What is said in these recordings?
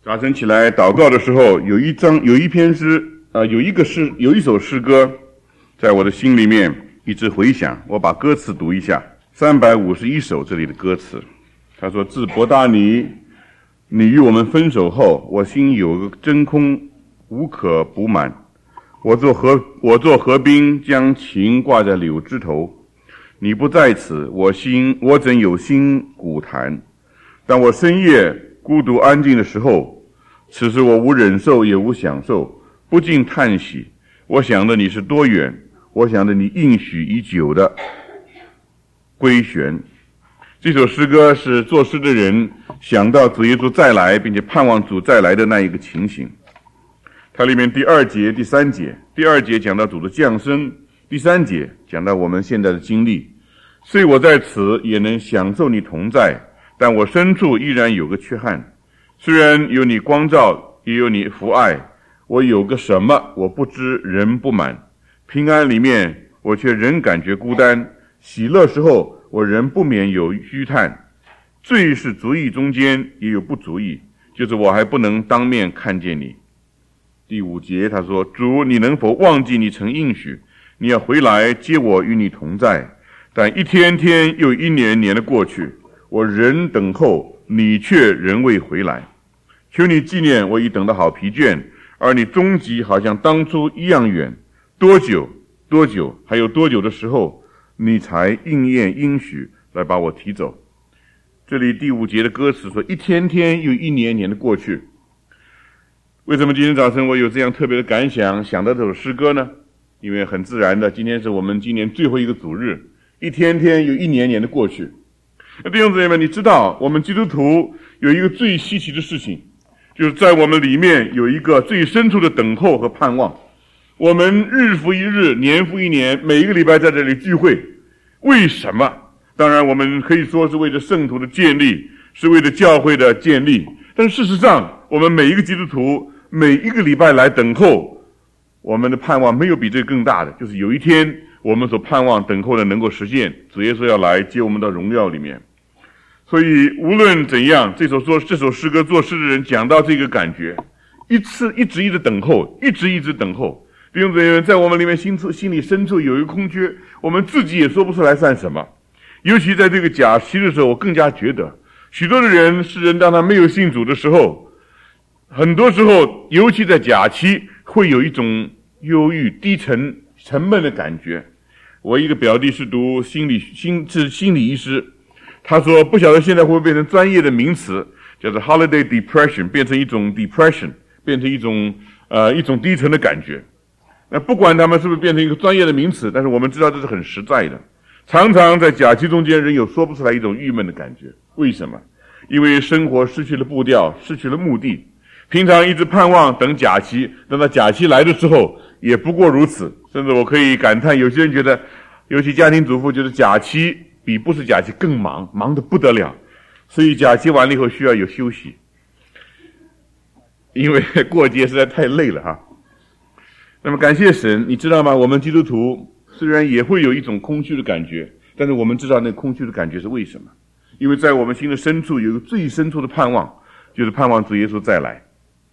早晨起来祷告的时候，有一首诗歌在我的心里面一直回响。我把歌词读一下，351首这里的歌词。他说：自伯大尼你与我们分手后，我心有个真空无可补满。我做河滨，将情挂在柳枝头。你不在此，我怎有心鼓弹？当我深夜孤独安静的时候，此时我无忍受也无享受，不禁叹息。我想着你是多远，我想着你应许已久的归旋。这首诗歌是作诗的人想到主耶稣再来，并且盼望主再来的那一个情形。它里面第2节、第3节，第2节讲到主的降生，第3节讲到我们现在的经历。虽我在此也能享受你同在，但我深处依然有个缺憾。虽然有你光照，也有你福爱，我有个什么我不知，人不满。平安里面我却仍感觉孤单，喜乐时候我仍不免有虚叹。罪是足意中间也有不足意，就是我还不能当面看见你。第5节他说：主，你能否忘记你曾应许，你要回来接我与你同在？但一天天又一年年的过去，我仍等候，你却仍未回来。求你纪念我已等得好疲倦，而你终极好像当初一样远。多久还有多久的时候，你才应验应许来把我提走？这里第5节的歌词说，一天天又一年年的过去。为什么今天早晨我有这样特别的感想，想到这首诗歌呢？因为很自然的，今天是我们今年最后一个主日，一天天又一年年的过去。弟兄姊妹们，你知道我们基督徒有一个最稀奇的事情，就是在我们里面有一个最深处的等候和盼望。我们日复一日，年复一年，每一个礼拜在这里聚会，为什么？当然我们可以说是为了圣徒的建立，是为了教会的建立，但事实上我们每一个基督徒每一个礼拜来等候，我们的盼望没有比这个更大的，就是有一天我们所盼望等候的能够实现，主耶稣要来接我们到荣耀里面。所以无论怎样，这首诗歌作诗的人讲到这个感觉，一直等候，一直等候。弟兄姊妹，在我们里面心里深处有一个空缺，我们自己也说不出来算什么。尤其在这个假期的时候，我更加觉得许多的人当他没有信主的时候，很多时候尤其在假期会有一种忧郁低沉沉闷的感觉。我一个表弟是读心理医师，他说不晓得现在会不会变成专业的名词，叫做 holiday depression， 变成一种 depression， 变成一种低沉的感觉。那不管他们是不是变成一个专业的名词，但是我们知道这是很实在的。常常在假期中间人有说不出来一种郁闷的感觉。为什么？因为生活失去了步调，失去了目的。平常一直盼望等假期，等到假期来的时候也不过如此。甚至我可以感叹，有些人觉得，尤其家庭主妇觉得假期比不是假期更忙得不得了，所以假期完了以后需要有休息，因为过节实在太累了哈。那么感谢神，你知道吗？我们基督徒虽然也会有一种空虚的感觉，但是我们知道那空虚的感觉是为什么？因为在我们心的深处有一个最深处的盼望，就是盼望主耶稣再来。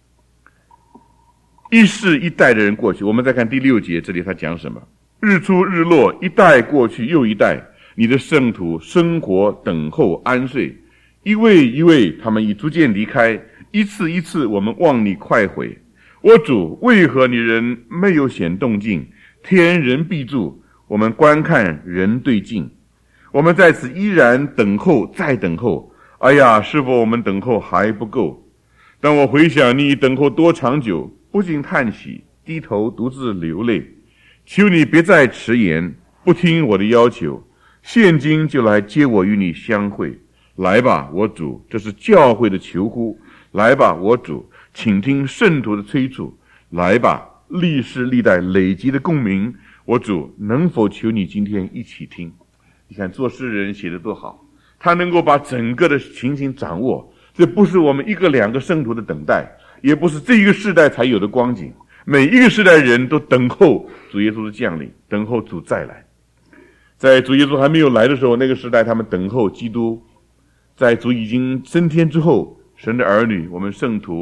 一世一代的人过去，我们再看第6节，这里他讲什么？日出日落，一代过去又一代，你的圣徒生活等候安睡，一位一位他们已逐渐离开，一次一次我们望你快回。我主，为何你人没有显动静？天人闭住，我们观看人对镜。我们在此依然等候，再等候。哎呀，是否我们等候还不够？当我回想你等候多长久，不禁叹息，低头独自流泪。求你别再迟延，不听我的要求，现今就来接我与你相会。来吧，我主，这是教会的求呼。来吧，我主，请听圣徒的催促。来吧，历世历代累积的共鸣，我主，能否求你今天一起听？你看作诗人写得多好，他能够把整个的情形掌握。这不是我们1个2个圣徒的等待，也不是这一个世代才有的光景。每一个世代人都等候主耶稣的降临，等候主再来。在主耶稣还没有来的时候，那个时代他们等候基督。在主已经升天之后，神的儿女，我们圣徒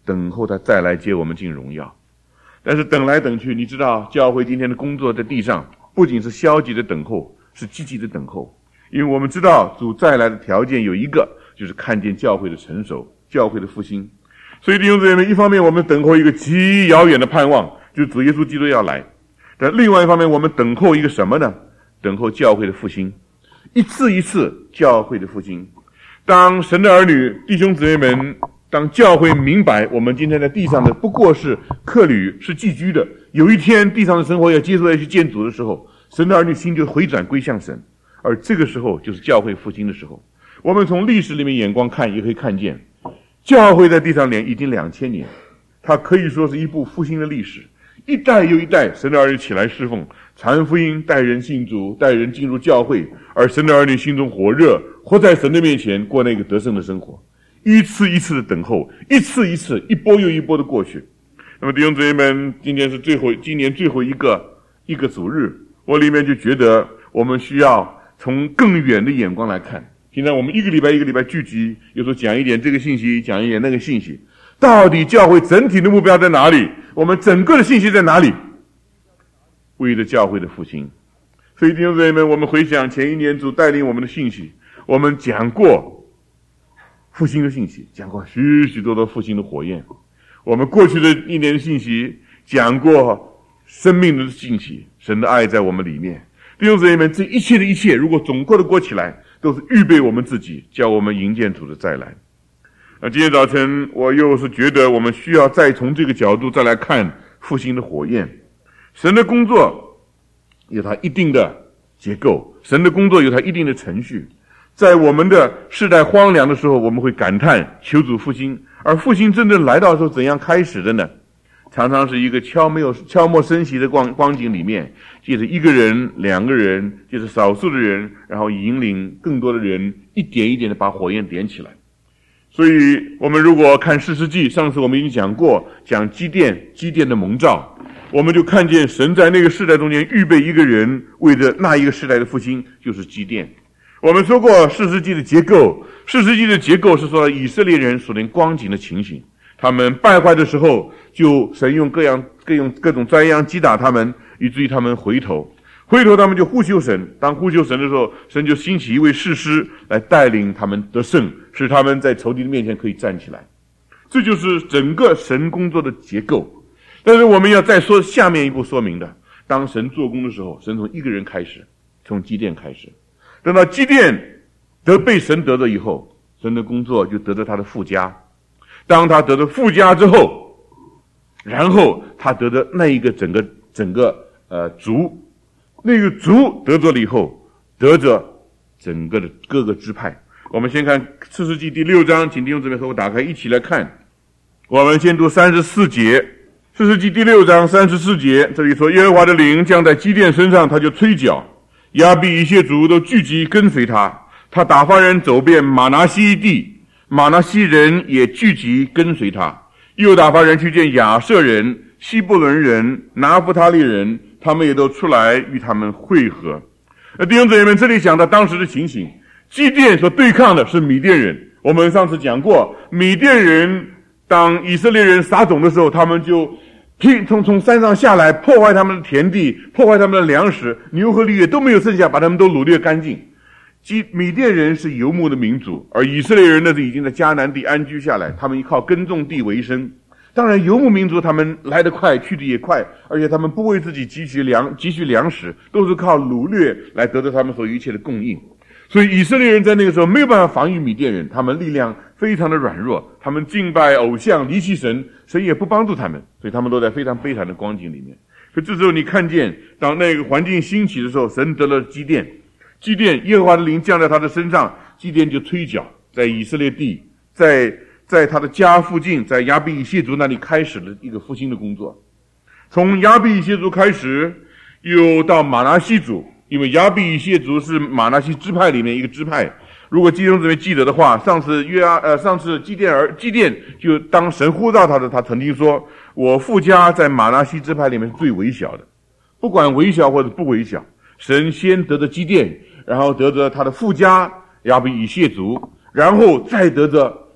等候他再来接我们进荣耀。但是等来等去，你知道教会今天的工作在地上不仅是消极的等候，是积极的等候。因为我们知道主再来的条件有一个，就是看见教会的成熟，教会的复兴。所以弟兄姊妹们，一方面我们等候一个极遥远的盼望，就是主耶稣基督要来，但另外一方面我们等候一个什么呢？等候教会的复兴，一次一次教会的复兴。当神的儿女弟兄姊妹们，当教会明白我们今天在地上的不过是客旅，是寄居的，有一天地上的生活要接受要去见主的时候，神的儿女心就回转归向神，而这个时候就是教会复兴的时候。我们从历史里面眼光看，也可以看见教会在地上已经2000年，它可以说是一部复兴的历史。一代又一代神的儿女起来侍奉，传福音，带人信主，带人进入教会，而神的儿女心中火热，活在神的面前，过那个得胜的生活。一次一次的等候，一次一次，一波又一波的过去。那么弟兄姊妹们，今年最后一个主日，我里面就觉得我们需要从更远的眼光来看。现在我们一个礼拜聚集，有时候讲一点这个信息，讲一点那个信息，到底教会整体的目标在哪里？我们整个的信息在哪里？为了教会的复兴。所以弟兄姊妹们，我们回想前一年主带领我们的信息，我们讲过复兴的信息，讲过许许多多复兴的火焰。我们过去的一年的信息讲过生命的信息，神的爱在我们里面。弟兄姊妹们，这一切的一切，如果总括的过起来，都是预备我们自己，叫我们迎接主的再来。今天早晨我又是觉得我们需要再从这个角度再来看复兴的火焰。神的工作有它一定的结构，神的工作有它一定的程序。在我们的世代荒凉的时候，我们会感叹求主复兴，而复兴真正来到的时候，怎样开始的呢？常常是一个悄默升息的光景里面，借着一个人、两个人，借着少数的人，然后引领更多的人，一点一点的把火焰点起来。所以我们如果看士师记，上次我们已经讲过，讲基甸的蒙召，我们就看见神在那个世代中间预备一个人，为着那一个世代的复兴，就是基甸。我们说过士师记的结构，士师记的结构是说以色列人所连光景的情形，他们败坏的时候，就神用各种灾殃击打他们，以至于他们回头他们就呼求神。当呼求神的时候，神就兴起一位士师来带领他们得胜，使他们在仇敌的面前可以站起来。这就是整个神工作的结构。但是我们要再说下面一步说明的，当神做工的时候，神从一个人开始，从基甸开始。等到基甸被神得着以后，神的工作就得着他的附加。当他得着附加之后，然后他得着那一个整个族，那个族得着了以后，得着整个的各个支派。我们先看士师记第6章，请弟兄姊妹和我打开一起来看。我们先读34节，士师记第6章34节，这里说耶和华的灵降在基甸身上，他就吹角，亚比以谢族都聚集跟随他，他打发人走遍玛拿西地，玛拿西人也聚集跟随他，又打发人去见亚设人、希伯伦人、拿弗他利人，他们也都出来与他们会合。弟兄姊妹们，这里讲到当时的情形，基甸所对抗的是米甸人。我们上次讲过，米甸人当以色列人撒种的时候，他们就从山上下来，破坏他们的田地，破坏他们的粮食，牛和驴也都没有剩下，把他们都掳掠干净。米甸人是游牧的民族，而以色列人呢是已经在迦南地安居下来，他们依靠耕种地为生。当然游牧民族他们来得快，去得也快，而且他们不为自己积蓄粮食，都是靠掳掠来得到他们所有一切的供应。所以以色列人在那个时候没有办法防御米甸人，他们力量非常的软弱，他们敬拜偶像，离弃神，神也不帮助他们，所以他们都在非常悲惨的光景里面。可这时候你看见，当那个环境兴起的时候，神得了基甸，耶和华的灵降在他的身上，基甸就吹角，在以色列地，在他的家附近，在亚比以谢族那里开始了一个复兴的工作。从亚比以谢族开始，又到玛拿西族，因为亚比以谢族是玛拿西支派里面一个支派。如果弟兄姊妹记得的话，上次基甸就当神呼召他的，他曾经说，我父家在玛拿西支派里面是最微小的，不管微小或者不微小，神先得着基甸，然后得着他的父家亚比以谢族，然后再得着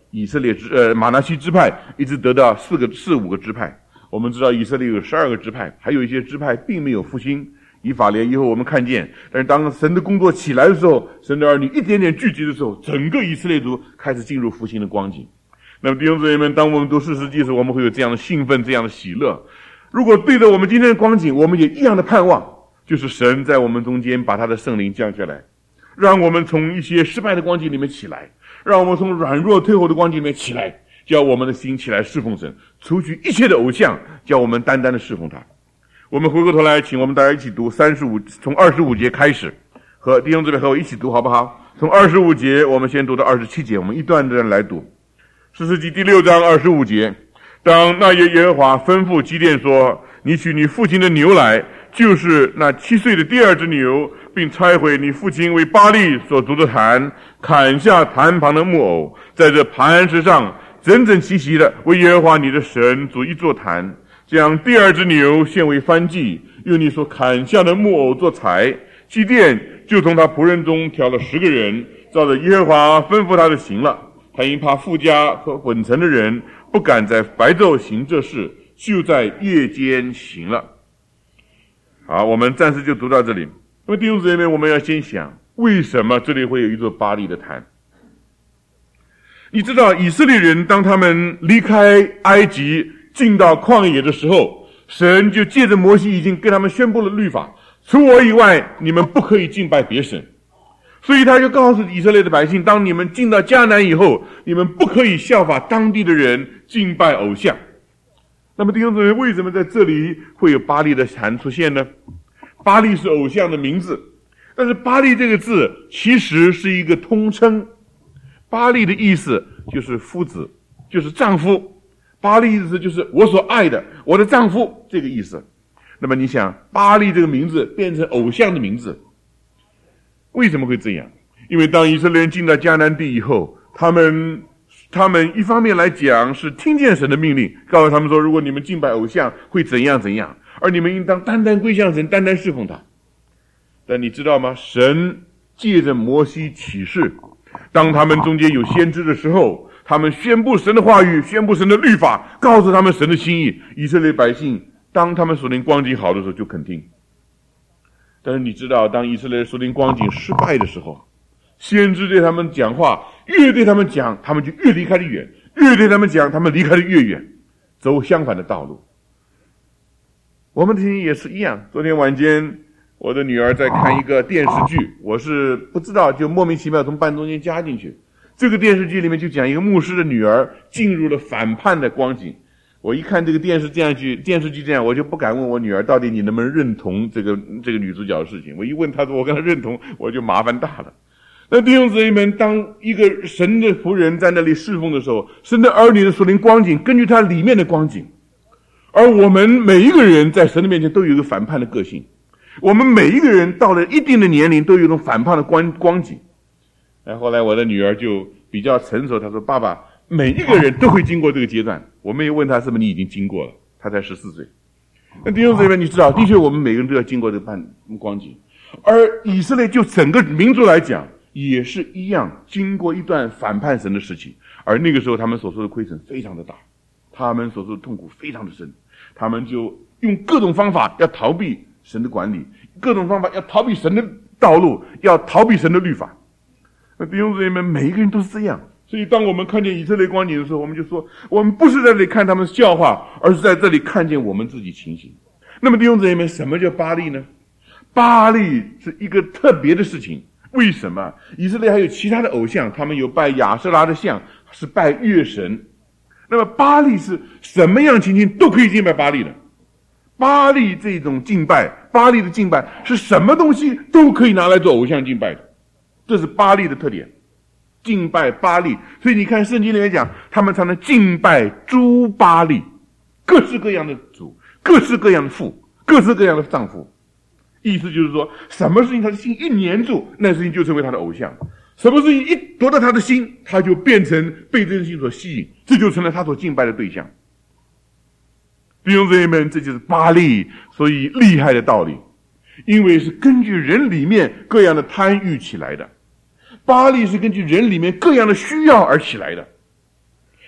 以色列马拿西支派，一直得到四五个支派。我们知道以色列有12个支派，还有一些支派并没有复兴。以法莲以后我们看见，但是当神的工作起来的时候，神的儿女一点点聚集的时候，整个以色列族开始进入复兴的光景。那么弟兄姊妹们，当我们读士师记的时候，我们会有这样的兴奋，这样的喜乐。如果对着我们今天的光景，我们也一样的盼望，就是神在我们中间把他的圣灵降下来，让我们从一些失败的光景里面起来，让我们从软弱退后的光景里面起来，叫我们的心起来侍奉神，除去一切的偶像，叫我们单单的侍奉他。我们回过头来，请我们大家一起读从25节开始，和弟兄姊妹和我一起读好不好？从25节我们先读到27节，我们一段段来读。士师记第6章25节，当那夜耶和华吩咐基甸说，你取你父亲的牛来，就是那7岁的第二只牛，并拆毁你父亲为巴力所筑的坛，砍下坛旁的木偶，在这磐石上整整齐齐的为耶和华你的神筑一座坛，将第二只牛献为燔祭，用你所砍下的木偶做柴。基甸就从他仆人中挑了10个人，照着耶和华吩咐他的行了。他因怕富家和混城的人，不敢在白昼行这事，就在夜间行了。好，我们暂时就读到这里。那么弟兄姊妹，我们要先想，为什么这里会有一座巴力的坛？你知道以色列人当他们离开埃及进到旷野的时候，神就借着摩西已经跟他们宣布了律法，除我以外你们不可以敬拜别神。所以他就告诉以色列的百姓，当你们进到迦南以后，你们不可以效法当地的人敬拜偶像。那么弟兄姊妹，为什么在这里会有巴力的坛出现呢？巴力是偶像的名字，但是巴力这个字其实是一个通称。巴力的意思就是夫子，就是丈夫。巴力意思就是我所爱的，我的丈夫，这个意思。那么你想，巴力这个名字变成偶像的名字，为什么会这样？因为当以色列人进到迦南地以后，他们一方面来讲是听见神的命令，告诉他们说，如果你们敬拜偶像会怎样怎样，而你们应当单单归向神，单单侍奉他。但你知道吗？神借着摩西启示，当他们中间有先知的时候，他们宣布神的话语，宣布神的律法，告诉他们神的心意。以色列百姓当他们属灵光景好的时候就肯听。但是你知道，当以色列属灵光景失败的时候，先知对他们讲话，越对他们讲，他们就越离开得远，越对他们讲，他们离开得越远，走相反的道路。我们的情形也是一样。昨天晚间我的女儿在看一个电视剧，我是不知道，就莫名其妙从半中间加进去。这个电视剧里面就讲一个牧师的女儿进入了反叛的光景。我一看这个电视剧这样，我就不敢问我女儿到底你能不能认同这个女主角的事情。我一问她说我跟她认同，我就麻烦大了。那弟兄姊妹们，当一个神的仆人在那里侍奉的时候，神的儿女的属灵光景根据他里面的光景，而我们每一个人在神的面前都有一个反叛的个性，我们每一个人到了一定的年龄都有一种反叛的光景。后来我的女儿就比较成熟，她说爸爸，每一个人都会经过这个阶段。我们也问她是不是你已经经过了，她才14岁。那弟兄姊妹，你知道，的确我们每个人都要经过这个光景，而以色列就整个民族来讲也是一样，经过一段反叛神的时期，而那个时候他们所受的亏损非常的大，他们所受的痛苦非常的深，他们就用各种方法要逃避神的管理，各种方法要逃避神的道路，要逃避神的律法。那弟兄姊妹们，每一个人都是这样。所以当我们看见以色列光景的时候，我们就说，我们不是在这里看他们笑话，而是在这里看见我们自己情形。那么弟兄姊妹们，什么叫巴力呢？巴力是一个特别的事情。为什么？以色列还有其他的偶像，他们有拜亚舍拉的像，是拜月神。那么巴力是什么样情形都可以敬拜巴力的。巴力这种敬拜，巴力的敬拜是什么东西都可以拿来做偶像敬拜的，这是巴力的特点。敬拜巴力，所以你看圣经里面讲，他们常常敬拜诸巴力，各式各样的主，各式各样的父，各式各样的丈夫。意思就是说，什么事情他的心一黏住，那事情就成为他的偶像；什么事情一夺到他的心，他就变成被这件事情所吸引，这就成了他所敬拜的对象。弟兄姊妹们，这就是巴力所以厉害的道理，因为是根据人里面各样的贪欲起来的。巴力是根据人里面各样的需要而起来的。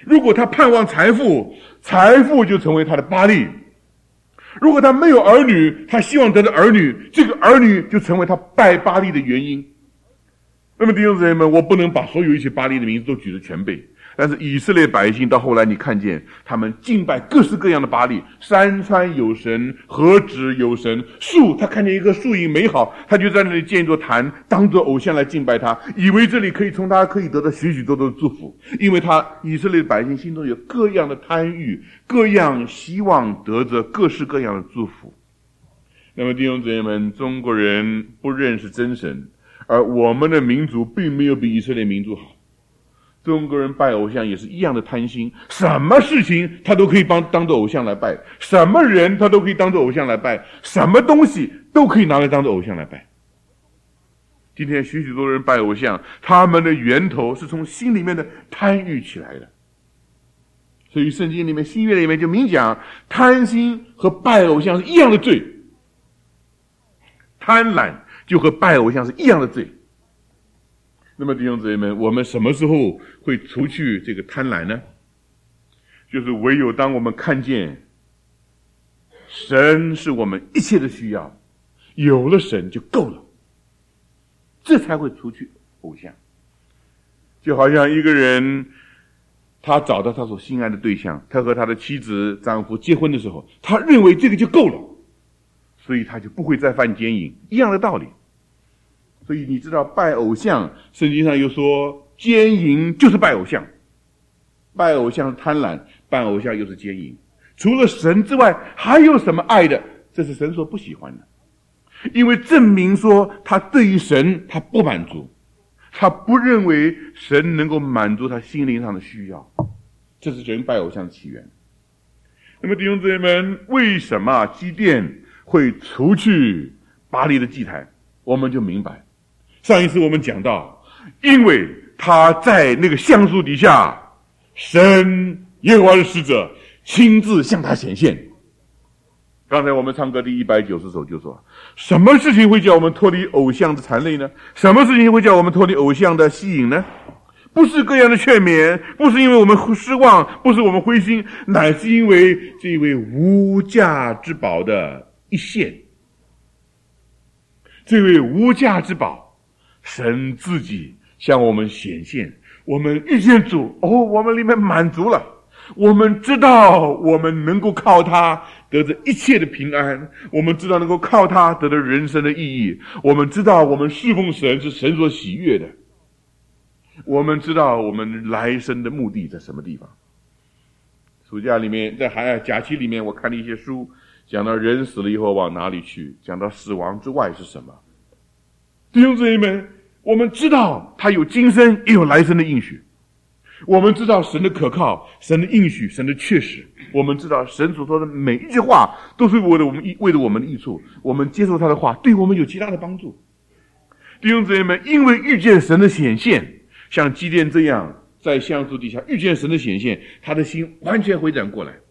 如果他盼望财富，财富就成为他的巴力；如果他没有儿女，他希望得到儿女，这个儿女就成为他拜巴力的原因。那么弟兄姊妹们，我不能把所有一些巴力的名字都举得全背，但是以色列百姓到后来，你看见他们敬拜各式各样的巴力，山川有神，河止有神，树他看见一棵树影美好，他就在那里建一座坛，当作偶像来敬拜他，以为这里可以得到许许多多的祝福，因为他以色列百姓心中有各样的贪欲，各样希望得着各式各样的祝福。那么弟兄姊妹们，中国人不认识真神，而我们的民族并没有比以色列民族好。中国人拜偶像也是一样的贪心，什么事情他都可以当作偶像来拜，什么人他都可以当作偶像来拜，什么东西都可以拿来当作偶像来拜。今天许许多人拜偶像，他们的源头是从心里面的贪欲起来的。所以圣经里面新约里面就明讲，贪心和拜偶像是一样的罪，贪婪就和拜偶像是一样的罪。那么弟兄姊妹们，我们什么时候会除去这个贪婪呢？就是唯有当我们看见神是我们一切的需要，有了神就够了，这才会除去偶像。就好像一个人他找到他所心爱的对象，他和他的妻子丈夫结婚的时候，他认为这个就够了，所以他就不会再犯奸淫，一样的道理。所以你知道拜偶像，圣经上又说奸淫就是拜偶像，拜偶像是贪婪，拜偶像又是奸淫。除了神之外还有什么爱的？这是神所不喜欢的，因为证明说他对于神他不满足，他不认为神能够满足他心灵上的需要，这是人拜偶像的起源。那么弟兄姊妹们，为什么基甸会除去巴力的祭坛？我们就明白，上一次我们讲到，因为他在那个橡树底下，神耶和华的使者亲自向他显现。刚才我们唱歌第190首就说，什么事情会叫我们脱离偶像的缠累呢？什么事情会叫我们脱离偶像的吸引呢？不是各样的劝勉，不是因为我们失望，不是我们灰心，乃是因为这位无价之宝的一现。这位无价之宝，神自己向我们显现，我们遇见主，我们里面满足了，我们知道我们能够靠他得着一切的平安，我们知道能够靠他得到人生的意义，我们知道我们侍奉神是神所喜悦的，我们知道我们来生的目的在什么地方。暑假里面，在假期里面，我看了一些书，讲到人死了以后往哪里去，讲到死亡之外是什么。弟兄姊妹们，我们知道他有今生也有来生的应许，我们知道神的可靠，神的应许，神的确实，我们知道神所说的每一句话都是为了我们的益处，我们接受他的话对我们有极大的帮助。弟兄姊妹们，因为遇见神的显现，像基甸这样在橡树底下遇见神的显现，他的心完全回转过来，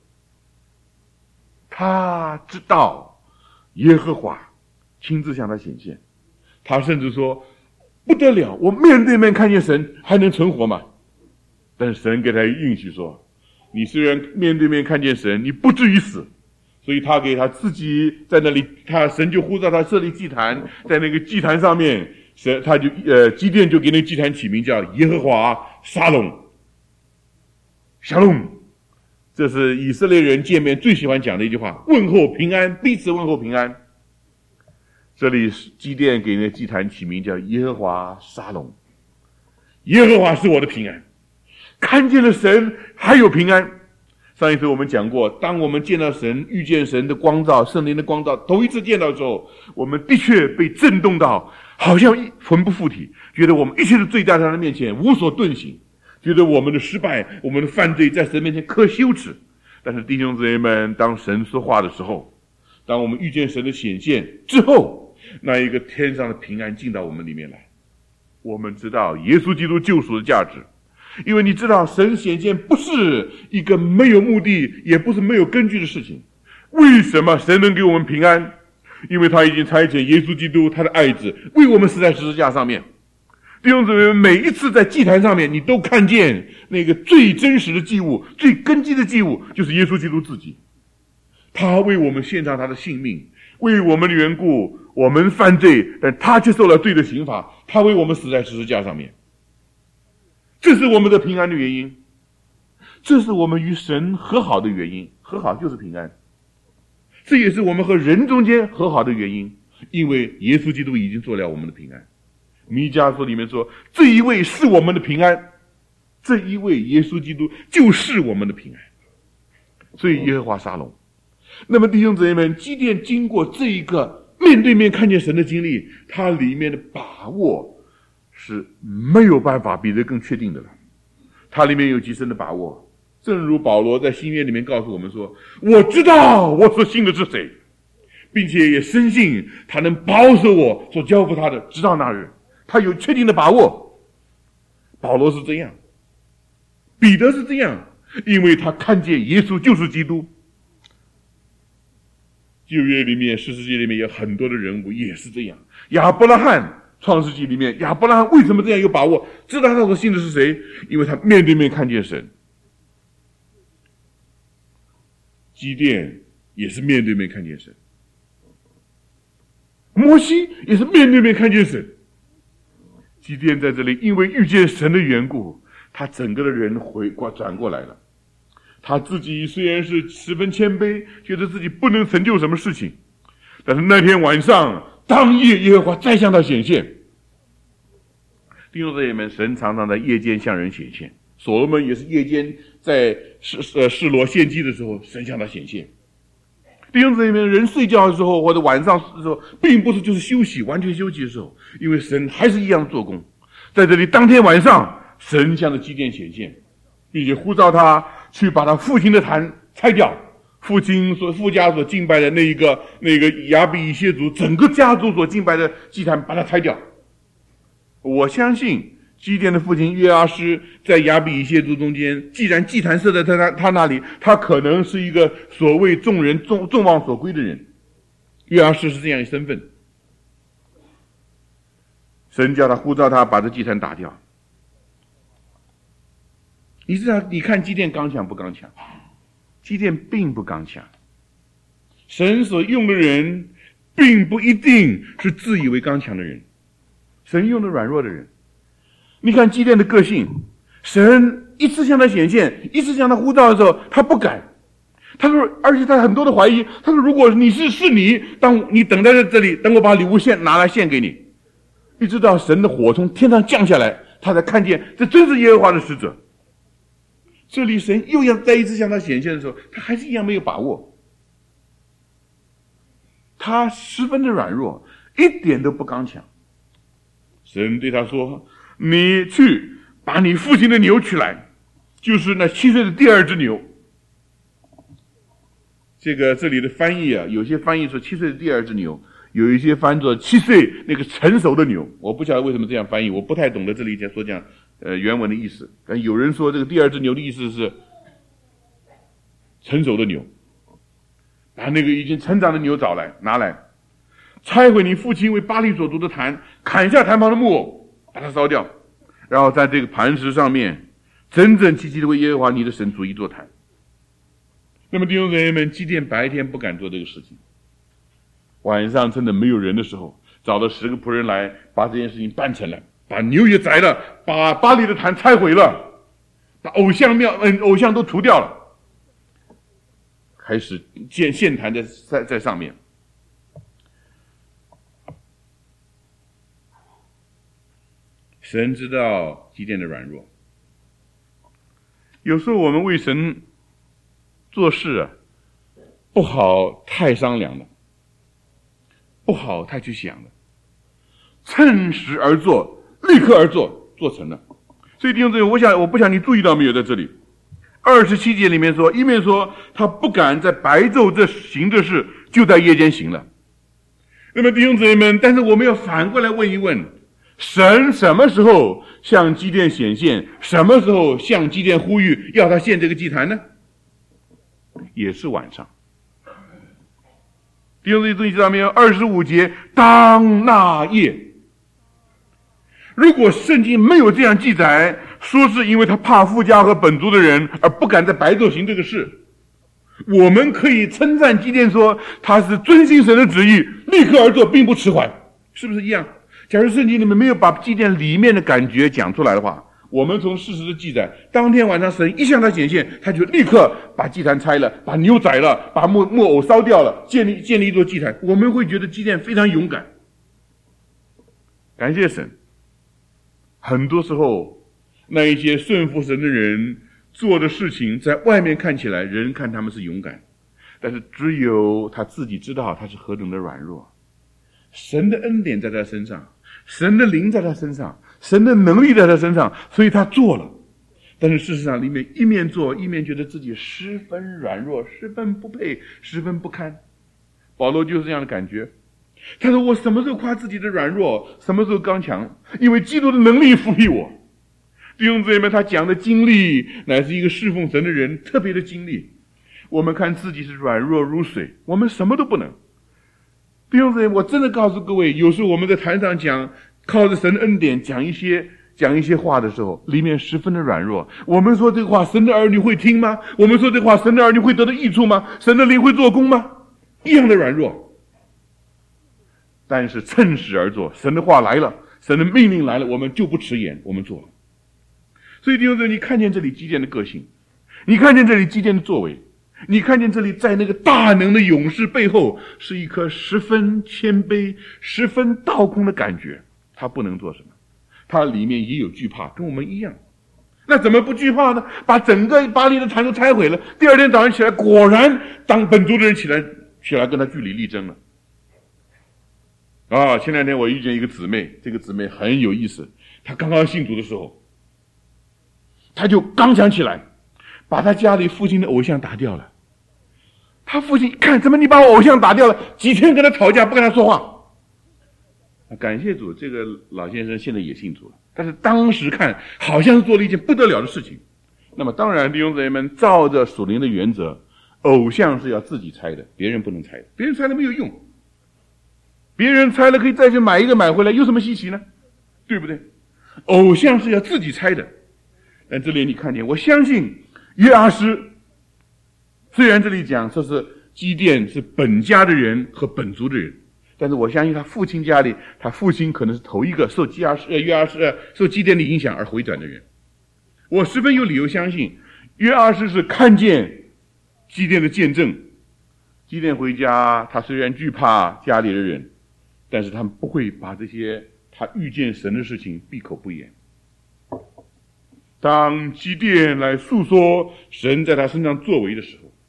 他知道耶和华亲自向他显现，他甚至说不得了，我面对面看见神还能存活吗？但神给他应许说，你虽然面对面看见神，你不至于死。所以他给他自己在那里，神就呼召他设立祭坛，在那个祭坛上面，基甸就给那个祭坛起名叫耶和华沙龙。这是以色列人见面最喜欢讲的一句话，问候平安，彼此问候平安。这里基甸给那祭坛起名叫耶和华沙龙，耶和华是我的平安，看见了神还有平安。上一次我们讲过，当我们见到神，遇见神的光照，圣灵的光照，头一次见到之后，我们的确被震动到，好像魂不附体，觉得我们一切的罪在他的面前无所遁形，觉得我们的失败，我们的犯罪在神面前可羞耻。但是弟兄姊妹们，当神说话的时候，当我们遇见神的显现之后，那一个天上的平安进到我们里面来，我们知道耶稣基督救赎的价值。因为你知道神显现不是一个没有目的，也不是没有根据的事情。为什么神能给我们平安？因为他已经差遣耶稣基督他的爱子为我们死在十字架上面。 弟兄姊妹，每一次在祭坛上面，你都看见那个最真实的祭物、最根基的祭物，就是耶稣基督自己。他为我们献上他的性命，为我们的缘故，我们犯罪，但他却受了罪的刑罚，他为我们死在十字架上面。这是我们的平安的原因，这是我们与神和好的原因。和好就是平安，这也是我们和人中间和好的原因，因为耶稣基督已经做了我们的平安。弥迦书里面说，这一位是我们的平安，这一位耶稣基督就是我们的平安。所以耶和华沙龙。那么弟兄姊妹们，基甸经过这一个面对面看见神的经历，他里面的把握是没有办法比这更确定的了。他里面有极深的把握，正如保罗在新约里面告诉我们说，我知道我所信的是谁，并且也深信他能保守我所交付他的，直到那日。他有确定的把握。保罗是这样，彼得是这样，因为他看见耶稣就是基督。旧约里面、士师记里面有很多的人物也是这样。亚伯拉罕，创世纪里面，亚伯拉罕为什么这样有把握，知道他所信的是谁？因为他面对面看见神。基甸也是面对面看见神，摩西也是面对面看见神。基甸在这里因为遇见神的缘故，他整个的人转过来了。他自己虽然是十分谦卑，觉得自己不能成就什么事情，但是那天晚上当夜耶和华再向他显现。弟兄姊妹们，神常常在夜间向人显现，所罗门也是夜间在示罗献祭的时候，神向他显现。弟兄姊妹们，人睡觉的时候或者晚上的时候，并不是就是休息，完全休息的时候，因为神还是一样做工。在这里当天晚上，神向着基甸显现，并且呼召他去把他父亲的坛拆掉，父家所敬拜的那个亚比以谢族整个家族所敬拜的祭坛把它拆掉。我相信基甸的父亲约阿施在亚比以谢族中间，既然祭坛设在他那里，他可能是一个所谓众人众望所归的人。约阿施是这样一身份，神叫他呼召他把这祭坛打掉。你知道，你看基甸刚强不刚强？基甸并不刚强。神所用的人并不一定是自以为刚强的人，神用的软弱的人。你看基甸的个性，神一次向他显现，一次向他呼召的时候，他不敢。他说，而且他很多的怀疑。他说，如果你是你，当你等在这里，等我把礼物拿来献给你。一直到神的火从天上降下来，他才看见这真是耶和华的使者。这里神又要再一次向他显现的时候，他还是一样没有把握。他十分的软弱，一点都不刚强。神对他说，你去把你父亲的牛取来，就是那7岁的第二只牛。这里的翻译啊，有些翻译说7岁的第二只牛，有一些翻作7岁那个成熟的牛。我不晓得为什么这样翻译，我不太懂得这里所讲原文的意思。但有人说这个第二只牛的意思是成熟的牛，把那个已经成长的牛拿来，拆毁你父亲为巴力所筑的坛，砍下坛旁的木偶，把它烧掉，然后在这个磐石上面整整齐齐的为耶和华你的神筑一座坛。那么弟兄姊妹们，基甸白天不敢做这个事情，晚上趁着没有人的时候，找了10个仆人来，把这件事情办成了，把牛也宰了，把巴力的坛拆毁了，把偶像都除掉了，开始献坛在上面。神知道基甸的软弱，有时候我们为神做事啊，不好太商量了，不好太去想了，趁时而做，立刻而做，做成了。所以弟兄姊妹，我不想你注意到没有，在这里27节里面说，一面说他不敢在白昼行这事，就在夜间行了。那么弟兄姊妹们，但是我们要反过来问一问，神什么时候向基甸显现，什么时候向基甸呼吁要他献这个祭坛呢？也是晚上。弟兄姊妹，注意到没有？25节，当那夜。 如果圣经没有这样记载，说是因为他怕富家和本族的人而不敢在白昼行这个事，我们可以称赞基甸说他是遵行神的旨意，立刻而做，并不迟缓，是不是一样？假如圣经里面没有把基甸里面的感觉讲出来的话，我们从事实的记载，当天晚上神一向他显现，他就立刻把祭坛拆了，把牛宰了，把木偶烧掉了，建立一座祭坛，我们会觉得基甸非常勇敢。感谢神，很多时候那一些顺服神的人做的事情，在外面看起来人看他们是勇敢，但是只有他自己知道他是何等的软弱。神的恩典在他身上，神的灵在他身上，神的能力在他身上，所以他做了。但是事实上里面一面做一面觉得自己十分软弱，十分不配，十分不堪。保罗就是这样的感觉，他说我什么时候夸自己的软弱，什么时候刚强，因为基督的能力赋予我。弟兄姊妹们，他讲的经历乃是一个侍奉神的人特别的经历。我们看自己是软弱如水，我们什么都不能。弟兄姊妹，我真的告诉各位，有时候我们在台上讲，靠着神的恩典讲一些话的时候，里面十分的软弱。我们说这个话，神的儿女会听吗？我们说这话，神的儿女会得到益处吗？神的灵会做工吗？一样的软弱。但是趁势而做，神的话来了，神的命令来了，我们就不迟延，我们做了。所以弟兄姊妹，你看见这里基甸的个性，你看见这里基甸的作为，你看见这里在那个大能的勇士背后是一颗十分谦卑十分倒空的感觉。他不能做什么，他里面也有惧怕，跟我们一样。那怎么不惧怕呢？把整个巴黎的坛都拆毁了，第二天早上起来，果然当本族的人起来跟他据理力争了。前两天我遇见一个姊妹，这个姊妹很有意思，她刚刚信主的时候，她就刚强起来，把她家里父亲的偶像打掉了。她父亲一看，怎么你把我偶像打掉了？几天跟他吵架，不跟他说话。感谢主，这个老先生现在也信主了，但是当时看好像是做了一件不得了的事情。那么当然弟兄姊妹们，照着属灵的原则，偶像是要自己拆的，别人不能拆的，别人拆了没有用，别人拆了可以再去买一个买回来，有什么稀奇呢？对不对？偶像是要自己拆的。但这里你看见，我相信约阿施，虽然这里讲说是基甸是本家的人和本族的人，但是我相信他父亲家里，他父亲可能是头一个受约阿施受基甸的影响而回转的人。我十分有理由相信，约阿施是看见基甸的见证。基甸回家，他虽然惧怕家里的人，但是他们不会把这些他遇见神的事情闭口不言。当基甸来诉说神在他身上作为的时候，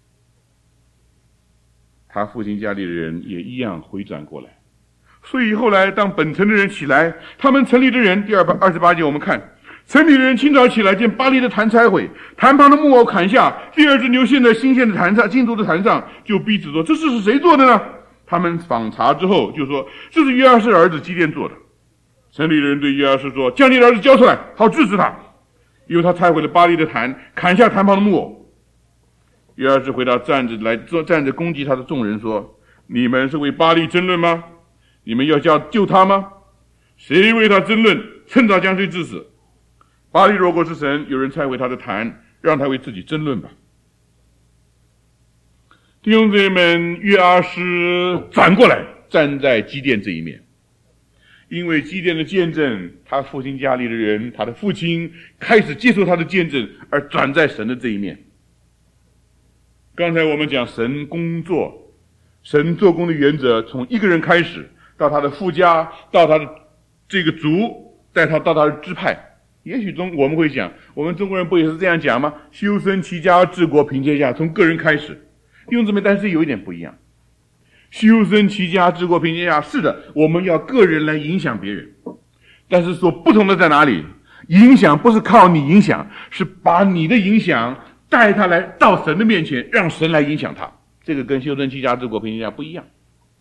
他父亲家里的人也一样回转过来。所以后来当本城的人起来，他们城里的人，第28节我们看，城里的人清早起来，见巴黎的坛拆毁，坛旁的木偶砍下，第二只牛献在新鲜的坛上，金族的坛上，就彼此说，这事是谁做的呢？他们访查之后就说，这是约阿施儿子基甸做的。城里的人对约阿施说，将你的儿子交出来，好治死他，因为他拆毁了巴黎的坛，砍下坛旁的木偶。约阿施回到站着攻击他的众人说，你们是为巴黎争论吗？你们要救他吗？谁为他争论，趁早将谁治死。巴黎如果是神，有人拆毁他的坛，让他为自己争论吧。弟兄姊妹们，约阿施转过来站在基甸这一面，因为基甸的见证，他父亲家里的人，他的父亲开始接受他的见证，而转在神的这一面。刚才我们讲神工作，神做工的原则，从一个人开始，到他的父家，到他的这个族，再到他的支派。也许我们会讲，我们中国人不也是这样讲吗？修身齐家治国平天下，从个人开始。弟兄姊妹，但是有一点不一样。修身齐家治国平天下，是的，我们要个人来影响别人，但是说不同的在哪里？影响不是靠你影响，是把你的影响带他来到神的面前，让神来影响他。这个跟修身齐家治国平天下不一样。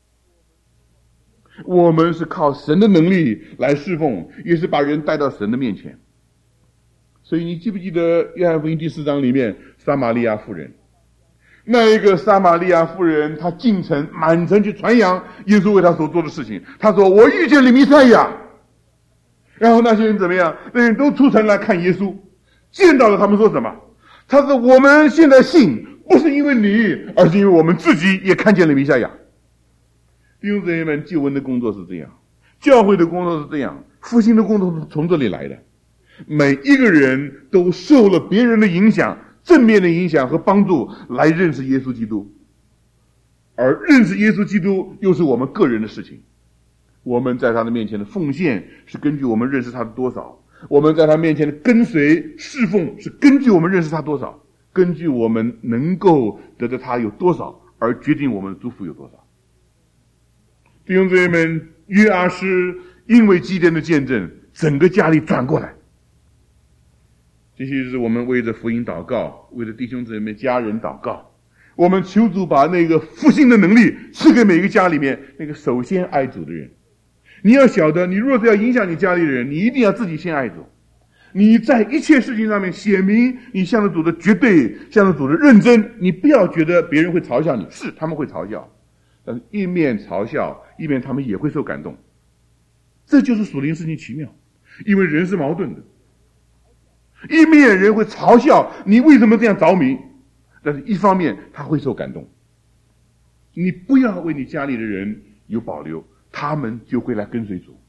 我们是靠神的能力来侍奉，也是把人带到神的面前。所以你记不记得约翰福音第4章里面撒玛利亚妇人？那一个撒玛利亚妇人，她进城满城去传扬耶稣为她所做的事情。她说，我遇见了弥赛亚。 然后那些人怎么样？那些人都出城来看耶稣，见到了他们说什么？他说我们现在信不是因为你，而是因为我们自己也看见了弥赛亚。弟兄姊妹们，救恩的工作是这样，教会的工作是这样，复兴的工作是从这里来的。每一个人都受了别人的影响，正面的影响和帮助来认识耶稣基督，而认识耶稣基督又是我们个人的事情。我们在他的面前的奉献是根据我们认识他的多少，我们在他面前的跟随侍奉是根据我们认识他多少，根据我们能够得到他有多少而决定我们的祝福有多少。弟兄姊妹们，约阿施因为基甸的见证，整个家里转过来。这些日子我们为着福音祷告，为着弟兄姊妹家人祷告，我们求主把那个复兴的能力赐给每一个家里面那个首先爱主的人。你要晓得，你若是要影响你家里的人，你一定要自己先爱主。你在一切事情上面显明你向着主的绝对，向着主的认真。你不要觉得别人会嘲笑你，是他们会嘲笑，但是一面嘲笑，一面他们也会受感动。这就是属灵事情奇妙，因为人是矛盾的。一面人会嘲笑你为什么这样着迷，但是一方面他会受感动。你不要为你家里的人有保留，他们就会来跟随主。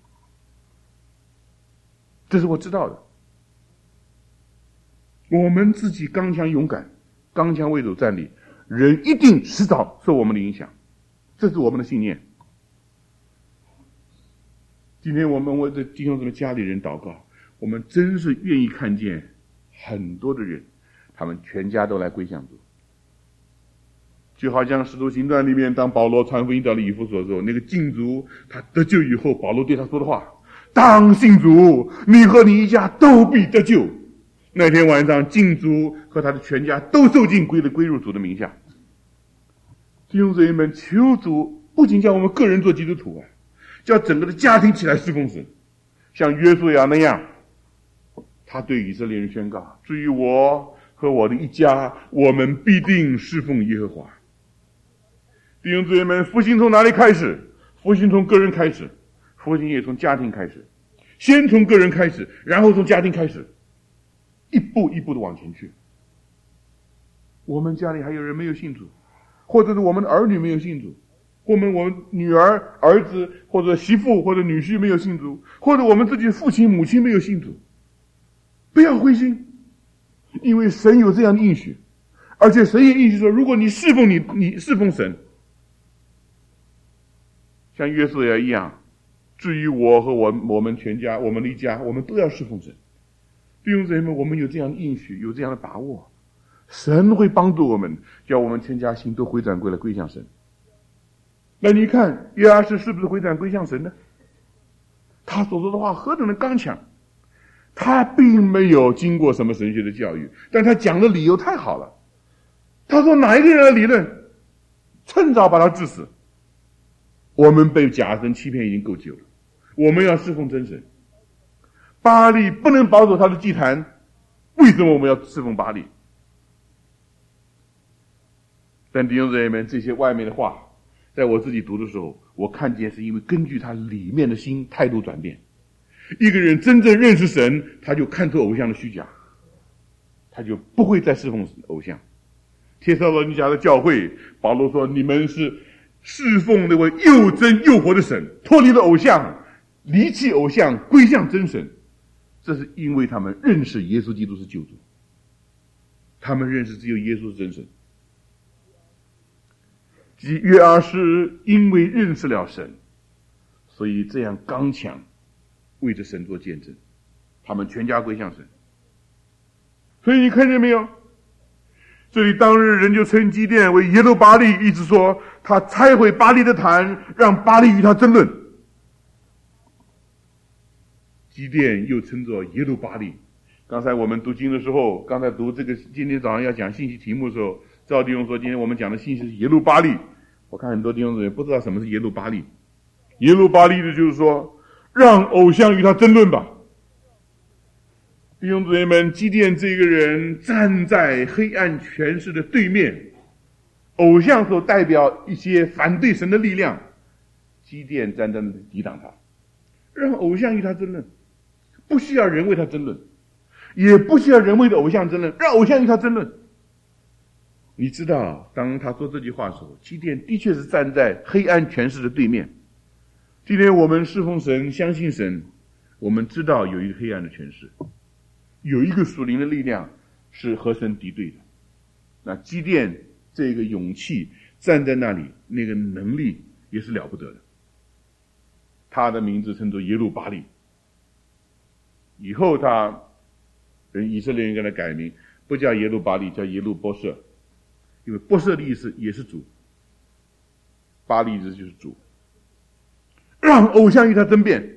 这是我知道的。我们自己刚强勇敢，刚强为主站立，人一定迟早受我们的影响，这是我们的信念。今天我们为这弟兄姊妹家里人祷告，我们真是愿意看见很多的人，他们全家都来归向主。就好像使徒行传里面，当保罗传福音到了以弗所的时候，那个禁足他得救以后，保罗对他说的话：当信主，你和你一家都必得救。那天晚上，禁足和他的全家都受尽归入主的名下。弟兄姊妹们，求主不仅叫我们个人做基督徒啊，叫整个的家庭起来侍奉神，像约书亚那样，他对以色列人宣告：至于我和我的一家，我们必定侍奉耶和华。弟兄姊妹们，复兴从哪里开始？复兴从个人开始，复兴也从家庭开始。先从个人开始，然后从家庭开始，一步一步的往前去。我们家里还有人没有信主，或者是我们的儿女没有信主，或者我们女儿、儿子或者媳妇或者女婿没有信主，或者我们自己的父亲母亲没有信主，不要灰心，因为神有这样的应许，而且神也应许说，如果你侍奉你侍奉神，像约瑟亚一样，至于我和我们全家，我们的一家，我们都要侍奉神。弟兄姊妹们，我们有这样的应许，有这样的把握，神会帮助我们，叫我们全家心都回转归来归向神。那你看约阿施是不是回转归向神呢？他所说的话何等的刚强，他并没有经过什么神学的教育，但他讲的理由太好了。他说哪一个人的理论趁早把他治死，我们被假神欺骗已经够久了，我们要侍奉真神。巴力不能保守他的祭坛，为什么我们要侍奉巴力？但弟兄姊妹们，这些外面的话在我自己读的时候，我看见是因为根据他里面的心态度转变。一个人真正认识神，他就看出偶像的虚假，他就不会再侍奉偶像。帖撒罗尼迦的教会，保罗说你们是侍奉那位又真又活的神，脱离了偶像，离弃偶像，归向真神。这是因为他们认识耶稣基督是救主，他们认识只有耶稣是真神。即约阿施因为认识了神，所以这样刚强，为着神做见证，他们全家归向神。所以你看见没有？这里当日人就称基甸为耶路巴力，意思说他拆毁巴力的坛，让巴力与他争论。基甸又称作耶路巴力。刚才我们读经的时候，刚才读这个今天早上要讲信息题目的时候，赵弟兄说今天我们讲的信息是耶路巴力。我看很多弟兄姊妹不知道什么是耶路巴力。耶路巴力的就是说让偶像与他争论吧。弟兄姊妹们，基甸这个人站在黑暗权势的对面，偶像所代表一些反对神的力量，基甸站在那里抵挡他，让偶像与他争论。 不需要人为他争论，也不需要人为的偶像争论，让偶像与他争论。你知道，当他说这句话的时候，基甸的确是站在黑暗权势的对面。今天我们侍奉神，相信神，我们知道有一个黑暗的权势，有一个属灵的力量是和神敌对的。那基甸这个勇气站在那里，那个能力也是了不得的。他的名字称作耶路巴力，以后以色列人给他改名，不叫耶路巴力，叫耶路波设，因为波设的意思也是主，巴力意思就是主，让偶像与他争辩，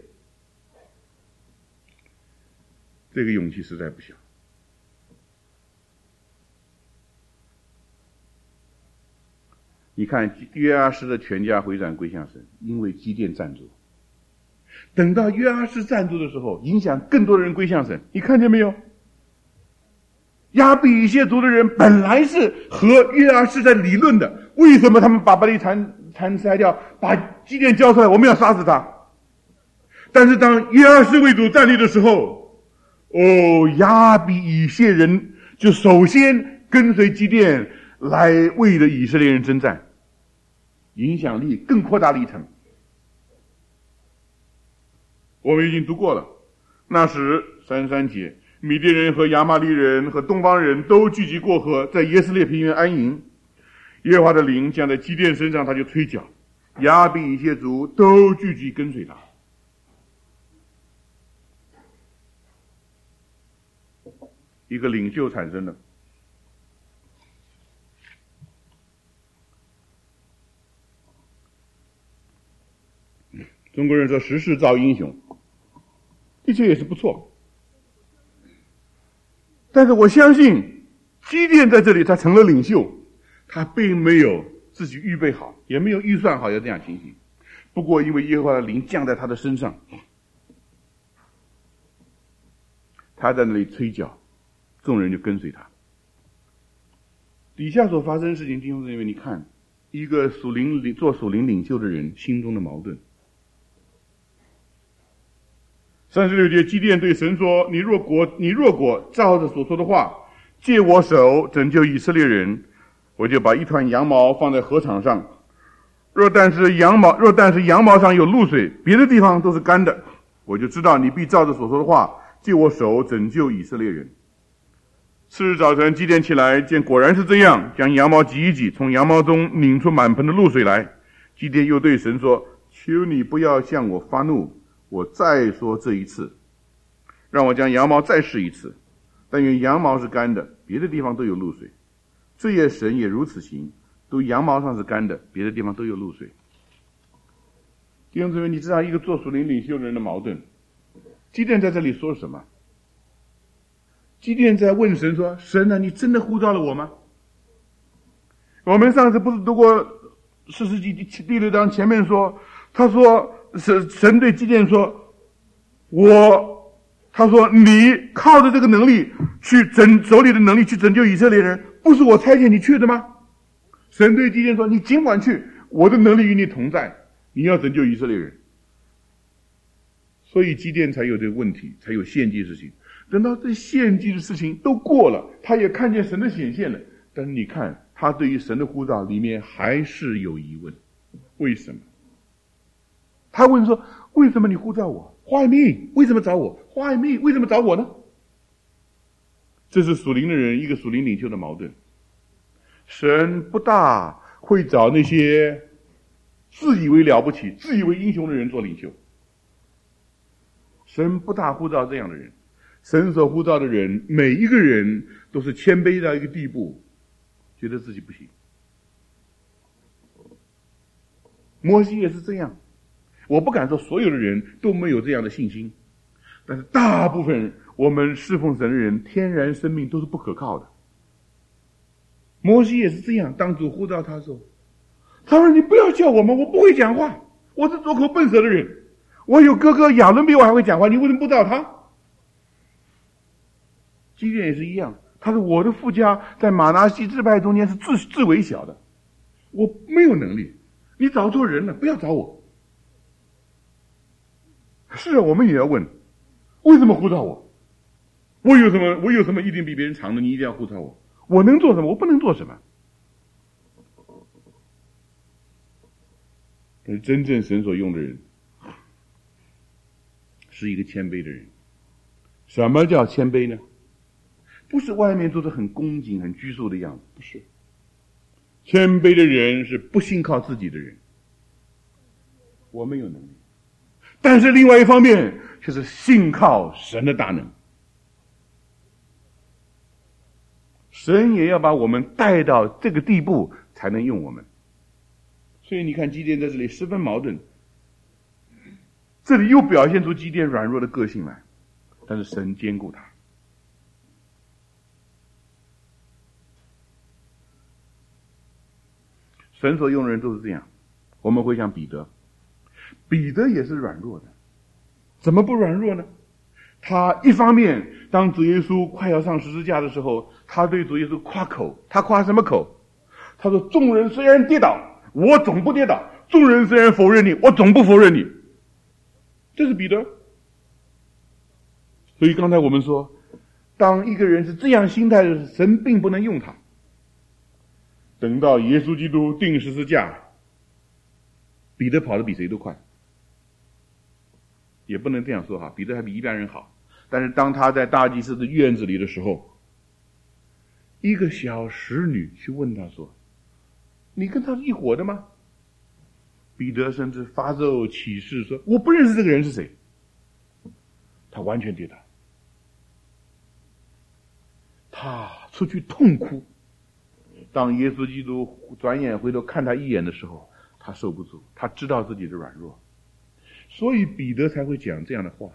这个勇气实在不小。你看约阿施的全家回转归向神，因为基甸站住。等到约阿施站住的时候，影响更多的人归向神。你看见没有？亚比以谢族的人本来是和约阿施在理论的，为什么他们把巴力残杀掉，把基甸交出来，我们要杀死他？但是当约阿施为主站立的时候，亚比以谢人就首先跟随基甸来为了以色列人征战，影响力更扩大了一层。我们已经读过了，那时33节，米甸人和亚玛力人和东方人都聚集过河，在耶斯列平原安营。耶和华的灵降在基甸身上，他就吹角，亚比以谢族都聚集跟随他。一个领袖产生了。中国人说时势造英雄，的确也是不错。但是我相信基甸在这里他成了领袖，他并没有自己预备好，也没有预算好要这样情形。不过因为耶和华的灵降在他的身上，他在那里吹角，众人就跟随他。底下所发生的事情，弟兄姊妹，你看一个做属灵领袖的人心中的矛盾。36节，基甸对神说：你若果照着所说的话，借我手拯救以色列人，我就把一团羊毛放在禾场上。若但是羊毛上有露水，别的地方都是干的，我就知道你必照着所说的话，借我手拯救以色列人。次日早晨，基甸起来，见果然是这样，将羊毛挤一挤，从羊毛中拧出满盆的露水来。基甸又对神说：求你不要向我发怒，我再说这一次，让我将羊毛再试一次。但愿羊毛是干的，别的地方都有露水。这夜神也如此行，都羊毛上是干的，别的地方都有露水。弟兄姊妹，你知道一个做属灵领袖的人的矛盾。基甸在这里说什么？基甸在问神说：神啊，你真的呼召了我吗？我们上次不是读过士师记第6章前面说，他说神对基甸说：他说你靠着这个能力手里的能力去拯救以色列人，不是我差遣你去的吗？神对基甸说：你尽管去，我的能力与你同在，你要拯救以色列人。所以基甸才有这个问题，才有献祭事情。等到这献祭的事情都过了，他也看见神的显现了，但是你看他对于神的呼召里面还是有疑问。为什么？他问说：为什么你呼召我？ Why me？ 为什么找我？ Why me？ 为什么找我呢？这是属灵的人一个属灵领袖的矛盾。神不大会找那些自以为了不起、自以为英雄的人做领袖，神不大呼召这样的人。神所呼召的人，每一个人都是谦卑到一个地步，觉得自己不行。摩西也是这样。我不敢说所有的人都没有这样的信心，但是大部分我们侍奉神的人，天然生命都是不可靠的。摩西也是这样，当主呼召他说：“他说你不要叫我们，我不会讲话，我是拙口笨舌的人。我有哥哥亚伦比我还会讲话，你为什么不找他？”基甸也是一样，他说我的父家在马拿西支派中间是至为小的，我没有能力，你找错人了，不要找我。是啊，我们也要问， 为什么呼召我？我有什么一定比别人长的？你一定要呼召我？我能做什么？我不能做什么？但是真正神所用的人，是一个谦卑的人。什么叫谦卑呢？不是外面做得很恭敬、很拘束的样子，不是。谦卑的人是不信靠自己的人。我没有能力，但是另外一方面却是信靠神的大能。神也要把我们带到这个地步，才能用我们。所以你看基甸在这里十分矛盾，这里又表现出基甸软弱的个性来，但是神坚固他。神所用的人都是这样。我们回想彼得，彼得也是软弱的，怎么不软弱呢？他一方面当主耶稣快要上十字架的时候，他对主耶稣夸口。他夸什么口？他说，众人虽然跌倒，我总不跌倒；众人虽然否认你，我总不否认你。这是彼得。所以刚才我们说，当一个人是这样心态的，神并不能用他。等到耶稣基督钉十字架，彼得跑得比谁都快。也不能这样说哈，彼得还比一般人好。但是当他在大祭司的院子里的时候，一个小使女去问他说，你跟他是一伙的吗？彼得甚至发咒起誓说，我不认识这个人是谁。他完全跌倒，他出去痛哭。当耶稣基督转眼回头看他一眼的时候，他受不住，他知道自己的软弱，所以彼得才会讲这样的话，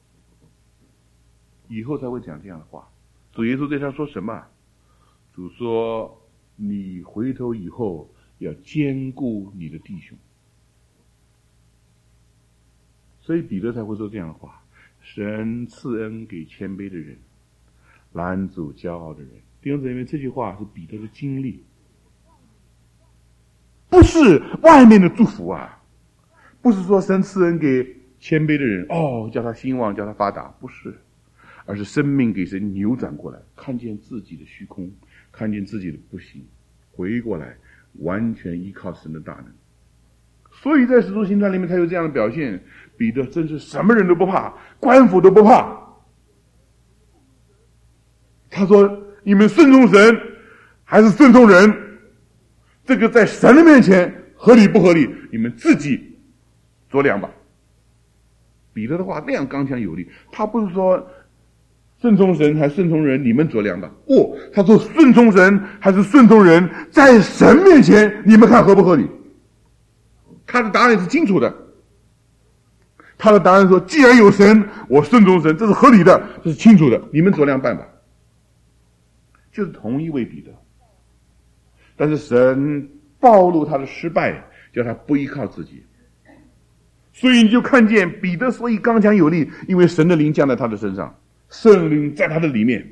以后才会讲这样的话。主耶稣对他说什么？主说，你回头以后要兼顾你的弟兄。所以彼得才会说这样的话，神赐恩给谦卑的人，拦阻骄傲的人。弟兄姊妹，这句话是彼得的经历，不是外面的祝福啊，不是说神赐恩给谦卑的人，叫他兴旺，叫他发达，不是，而是生命给神扭转过来，看见自己的虚空，看见自己的不行，回过来，完全依靠神的大能。所以在使徒行传里面才有这样的表现，彼得真是什么人都不怕，官府都不怕。他说，你们顺从神还是顺从人，这个在神的面前合理不合理，你们自己酌量吧。彼得的话那样刚强有力，他不是说顺从神还顺从人，你们酌量吧。他说顺从神还是顺从人，在神面前你们看合不合理。他的答案是清楚的，他的答案说，既然有神，我顺从神，这是合理的，这是清楚的，你们酌量办吧。就是同一位彼得，但是神暴露他的失败，叫他不依靠自己。所以你就看见彼得所以刚强有力，因为神的灵降在他的身上，圣灵在他的里面。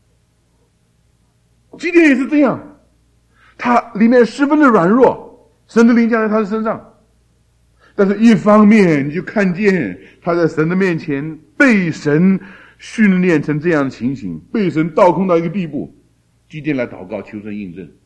基甸也是这样，他里面十分的软弱，神的灵降在他的身上。但是一方面你就看见他在神的面前被神训练成这样的情形，被神倒空到一个地步。基甸来祷告求神印证，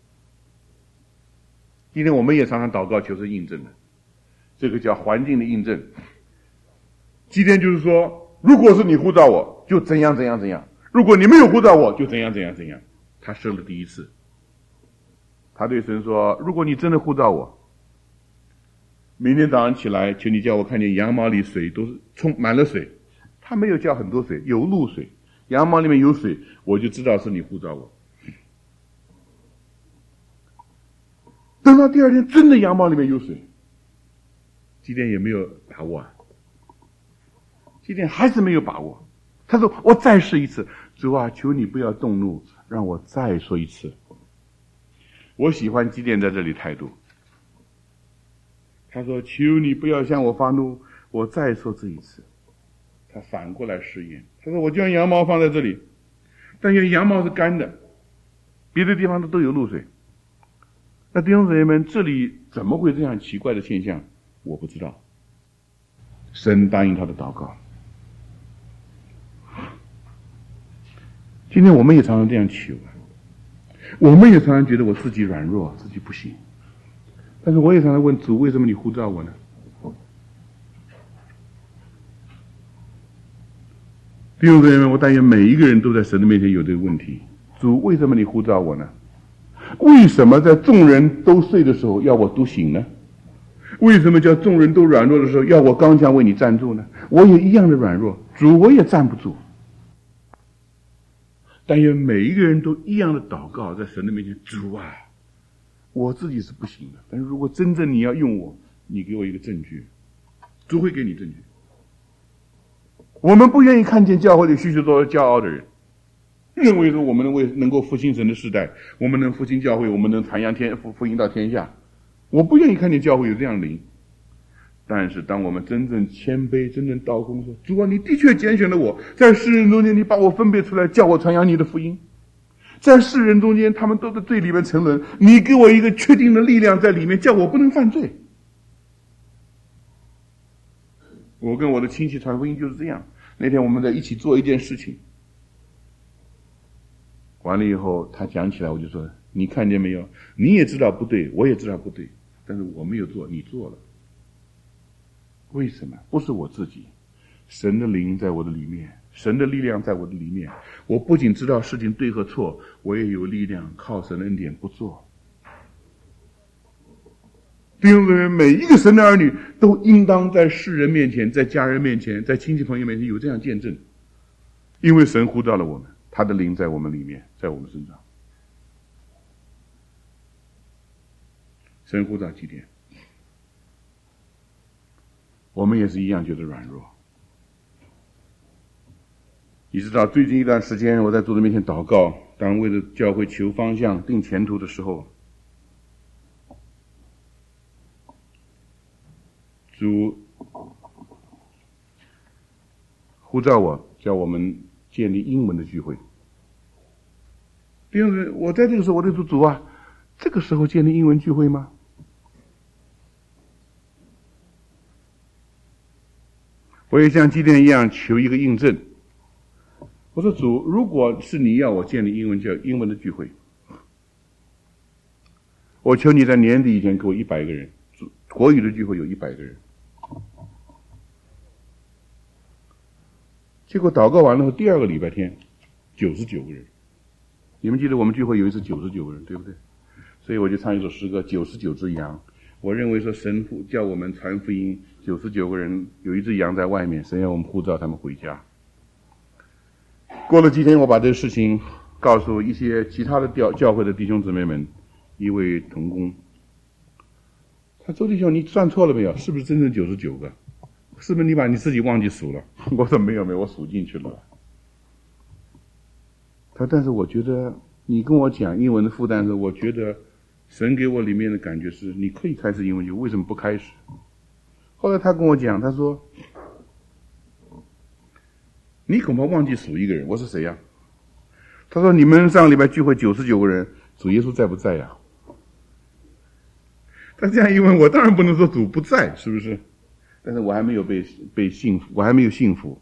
今天我们也常常祷告求神印证的，这个叫环境的印证。基甸就是说，如果是你呼召我，就怎样怎样怎样；如果你没有呼召我，就怎样怎样怎样。他生了第一次，他对神说，如果你真的呼召我，明天早上起来，求你叫我看见羊毛里水都是充满了水。他没有叫很多水，有露水，羊毛里面有水，我就知道是你呼召我。等到第二天真的羊毛里面有水，基甸也没有把握啊，基甸还是没有把握。他说，我再试一次，主啊，求你不要动怒，让我再说一次。我喜欢基甸在这里态度，他说，求你不要向我发怒，我再说这一次。他反过来试验，他说，我将羊毛放在这里，但愿羊毛是干的，别的地方都有露水。那弟兄姊妹们，这里怎么会这样奇怪的现象？我不知道。神答应他的祷告， 今天我们也常常这样求啊，我们也常常觉得我自己软弱，自己不行。但是我也常常问主，为什么你呼召我呢？弟兄姊妹们，我但愿每一个人都在神的面前有这个问题：主，为什么你呼召我呢？为什么在众人都睡的时候要我独醒呢？为什么叫众人都软弱的时候要我刚强为你站住呢？我也一样的软弱，主，我也站不住。但愿每一个人都一样的祷告，在神的面前：主啊，我自己是不行的，但是如果真正你要用我，你给我一个证据，主会给你证据。我们不愿意看见教会里许许多多骄傲的人，认为说我们能够复兴神的世代，我们能复兴教会，我们能传扬福音到天下。我不愿意看见教会有这样的灵。但是当我们真正谦卑，真正祷告说：主啊，你的确拣选了我，在世人中间你把我分别出来，叫我传扬你的福音。在世人中间他们都在罪里面沉沦，你给我一个确定的力量在里面，叫我不能犯罪。我跟我的亲戚传福音就是这样。那天我们在一起做一件事情，完了以后他讲起来，我就说：你看见没有？你也知道不对，我也知道不对，但是我没有做，你做了。为什么？不是我自己，神的灵在我的里面，神的力量在我的里面。我不仅知道事情对和错，我也有力量靠神的恩典不做。弟兄姊妹，每一个神的儿女都应当在世人面前，在家人面前，在亲戚朋友面前有这样见证，因为神呼召了我们，他的灵在我们里面，在我们身上。神呼召几点？我们也是一样觉得软弱。一直到最近一段时间，我在主的面前祷告，当为了教会求方向、定前途的时候，主呼召我，叫我们建立英文的聚会。弟兄姊妹，我在这个时候，我就说：主啊，这个时候建立英文聚会吗？我也像基甸一样求一个印证。我说：主，如果是你要我建立英文的聚会，我求你在年底以前给我100个人，国语的聚会有100个人。结果祷告完了后，第2个礼拜天，99个人。你们记得我们聚会有一次99个人，对不对？所以我就唱一首诗歌：99只羊。我认为说神叫我们传福音，99个人有一只羊在外面，神要我们呼召他们回家。过了几天，我把这个事情告诉一些其他的教会的弟兄姊妹们，一位同工，他周弟兄，你算错了没有？是不是真正99个？是不是你把你自己忘记数了？我说没有，我数进去了。他但是我觉得你跟我讲英文的负担的时候，我觉得神给我里面的感觉是你可以开始英文就为什么不开始？后来他跟我讲，他说你恐怕忘记数一个人。我说谁呀？他说你们上个礼拜聚会99个人，主耶稣在不在呀？他这样一问我，当然不能说主不在，是不是？但是我还没有被信服，我还没有信服。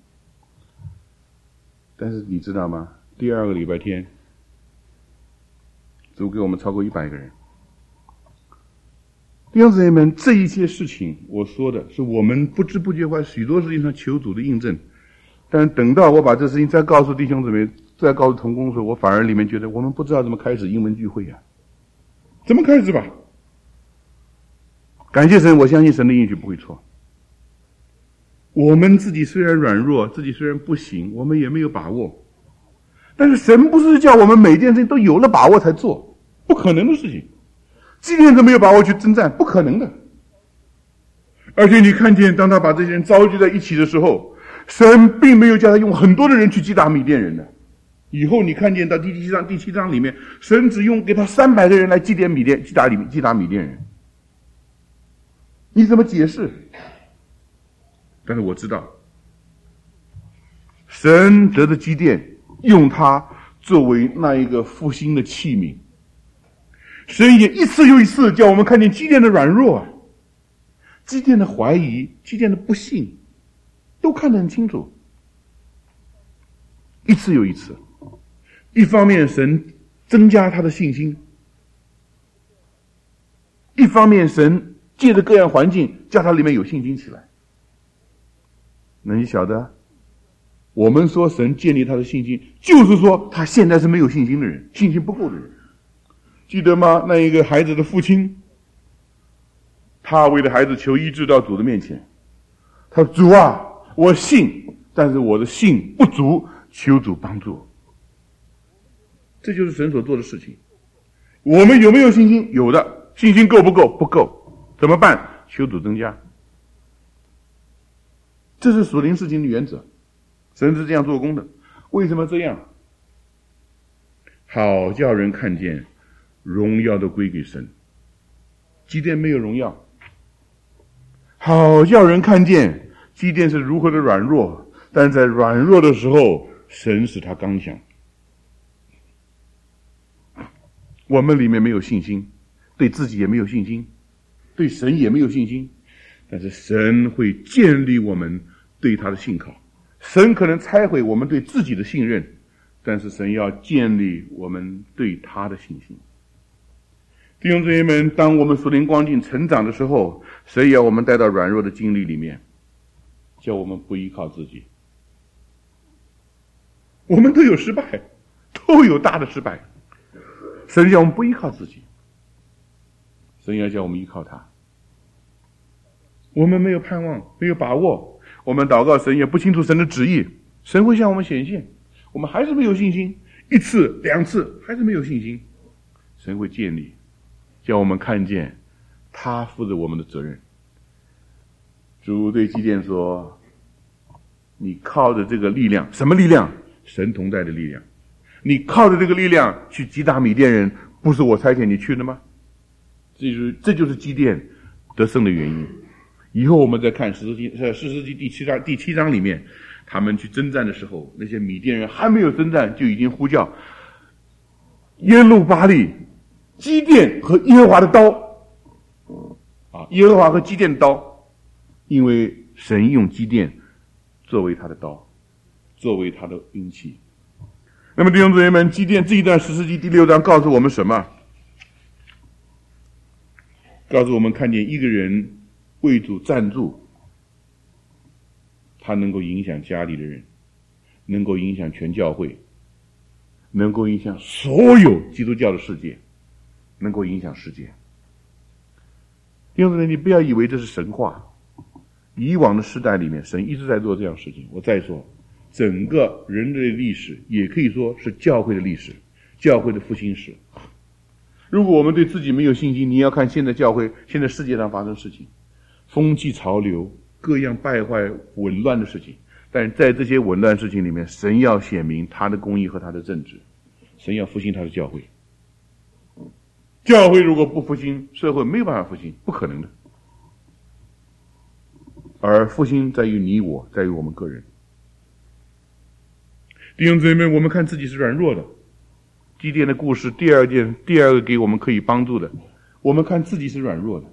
但是你知道吗？第2个礼拜天，主给我们超过100个人。弟兄姊妹们，这一些事情我说的是我们不知不觉在许多事情上求主的印证，但等到我把这事情再告诉弟兄姊妹，再告诉同工的时候，我反而里面觉得我们不知道怎么开始英文聚会啊，怎么开始吧？感谢神，我相信神的应许不会错。我们自己虽然软弱，自己虽然不行，我们也没有把握，但是神不是叫我们每件事情都有了把握才做，不可能的事情。今天都没有把握去征战，不可能的。而且你看见，当他把这些人召集在一起的时候，神并没有叫他用很多的人去击打米甸人的。以后你看见到第七章里面，神只用给他300个人来击打米甸人。你怎么解释？但是我知道，神得的基甸用他作为那一个复兴的器皿。神也一次又一次叫我们看见基甸的软弱，基甸的怀疑，基甸的不信，都看得很清楚。一次又一次， 一方面神增加他的信心，一方面神借着各样环境叫他里面有信心起来。那你晓得，我们说神建立他的信心，就是说他现在是没有信心的人，信心不够的人。记得吗？那一个孩子的父亲，他为了孩子求医治到主的面前，他说：“主啊，我信，但是我的信不足，求主帮助。”这就是神所做的事情。我们有没有信心？有的。信心够不够？不够。怎么办？求主增加。这是属灵事情的原则，神是这样做工的。为什么这样？好叫人看见荣耀都归给神。基甸没有荣耀，好叫人看见基甸是如何的软弱，但在软弱的时候，神使他刚强。我们里面没有信心，对自己也没有信心，对神也没有信心，但是神会建立我们对他的信靠。神可能拆毁我们对自己的信任，但是神要建立我们对他的信心。弟兄姊妹们，当我们属灵光景成长的时候，神也要我们带到软弱的经历里面，叫我们不依靠自己。我们都有失败，都有大的失败，神叫我们不依靠自己，神要叫我们依靠他。我们没有盼望，没有把握，我们祷告神也不清楚神的旨意，神会向我们显现，我们还是没有信心，一次两次还是没有信心，神会建立，叫我们看见他负着我们的责任。主对基甸说，你靠着这个力量，什么力量？神同在的力量。你靠着这个力量去击打米甸人，不是我差遣你去的吗？这就是基甸得胜的原因。以后我们再看士师记第七章里面，他们去征战的时候，那些米甸人还没有征战就已经呼叫耶路巴力、基甸和耶和华的刀耶和华和基甸的刀，因为神用基甸作为他的刀，作为他的兵器。那么弟兄姊妹们，基甸这一段士师记第6章告诉我们什么？告诉我们看见一个人为主站住，他能够影响家里的人，能够影响全教会，能够影响所有基督教的世界，能够影响世界。弟兄姊妹，你不要以为这是神话，以往的时代里面神一直在做这样的事情。我再说，整个人类历史也可以说是教会的历史，教会的复兴史。如果我们对自己没有信心，你要看现在教会，现在世界上发生事情，风气潮流，各样败坏紊乱的事情，但在这些紊乱事情里面，神要显明他的公义和他的正直，神要复兴他的教会。教会如果不复兴，社会没有办法复兴，不可能的。而复兴在于你我，在于我们个人。弟兄姊妹，我们看自己是软弱的。基甸的故事第二个给我们可以帮助的，我们看自己是软弱的，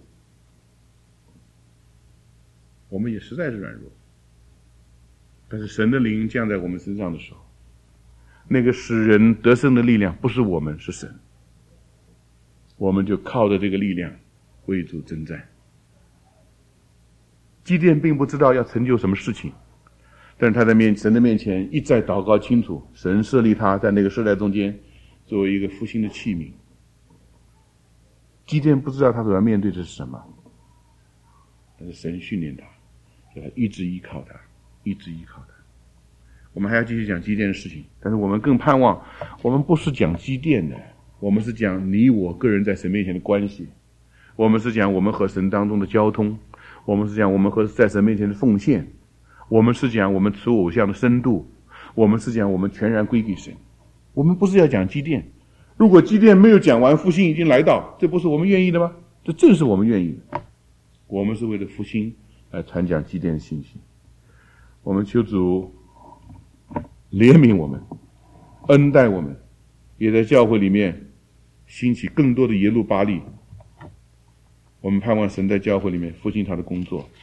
我们也实在是软弱。但是神的灵降在我们身上的时候，那个使人得胜的力量不是我们，是神。我们就靠着这个力量为主征战。基甸并不知道要成就什么事情，但是他在神的面前一再祷告清楚，神设立他在那个世代中间作为一个复兴的器皿。基甸不知道他所要面对的是什么，但是神训练他，叫他一直依靠他，一直依靠他。我们还要继续讲基甸的事情，但是我们更盼望，我们不是讲基甸的，我们是讲你我个人在神面前的关系，我们是讲我们和神当中的交通，我们是讲我们和在神面前的奉献，我们是讲我们除偶像的深度，我们是讲我们全然归给神。我们不是要讲基甸，如果基甸没有讲完，复兴已经来到，这不是我们愿意的吗？这正是我们愿意的。我们是为了复兴来传讲基甸的信息。我们求主怜悯我们，恩待我们，也在教会里面兴起更多的耶路巴力。我们盼望神在教会里面复兴他的工作。